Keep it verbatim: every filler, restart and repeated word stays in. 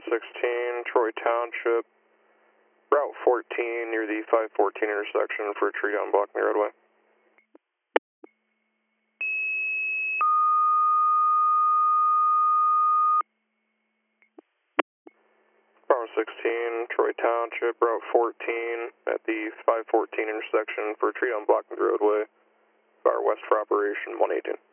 sixteen, Troy Township, Route fourteen near the five fourteen intersection for a tree down blocking the roadway. Bravo sixteen, Troy Township, Route fourteen at the five fourteen intersection for a tree down blocking the roadway. Fire west for operation one eighteen.